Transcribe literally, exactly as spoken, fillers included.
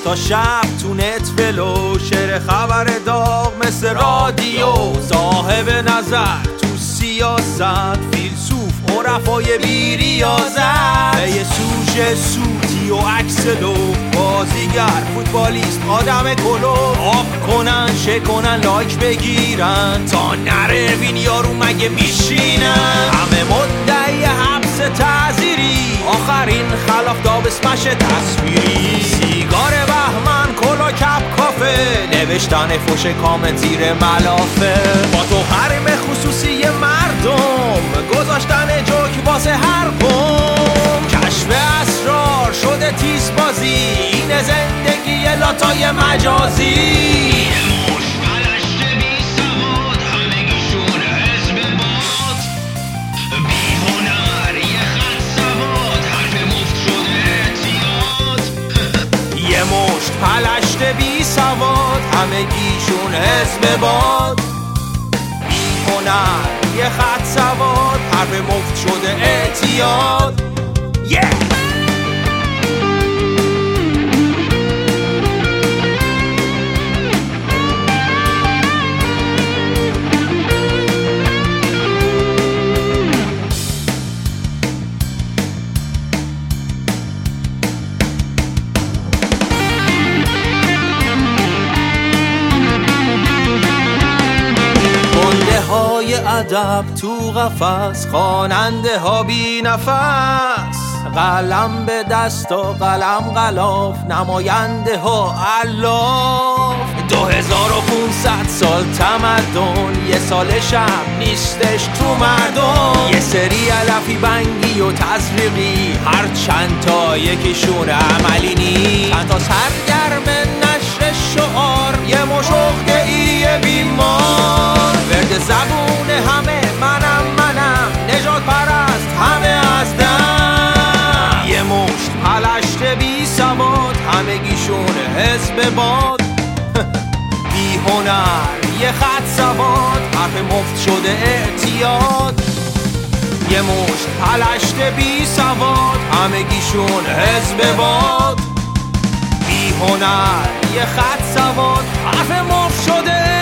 تا شب تو نتفلو، شعر خبر داغ مثل رادیو، صاحب نظر تو سیاست، فیلسوف عرفای بی ریاضت، یه سوژه سوتی و اکسلو، بازیگر فوتبالیست آدم کلو، آب کنن شکنن لایک بگیرن تا نره بین یارو مگه میشینن، همه مدعی حبس تعزیری، آخرین خلاف داب اسمش تصویری، سیگار بهمن کلا کپ کافه، نوشتن فوش کامنت زیر ملافه، با تو حریم خصوصی مردم، گذاشتن جوک واسه هر قوم، کشف اسرار شده تیز بازی، این زندگی لاتای مجازی، پلشت بی سواد همگیشون حزب باد، بی هنر یه خط سواد حرف مفت شده اعتیاد. yeah! های ادب تو قفس، خواننده ها بی نفس، قلم به دست و قلم غلاف، نماینده ها الاف، دو هزار و پونصد سال تمدن، یه سال شب نیستش تو مردم، یه سری علفی بنگی و تزریقی، هر چند تا یکیشون عملی نی، چند تا سرگرم نشر شعار، یه مشغده ای بیمار، ورد زبون همه منم منم، نجات پرست همه از دم، یه مشت پلشت بی سواد همگیشون حزب باد، بی هنر یه خط سواد حرف مفت شده اعتیاد، یه مشت پلشت بی سواد همگیشون حزب باد، بی هنر یه خط سواد حرف مفت شده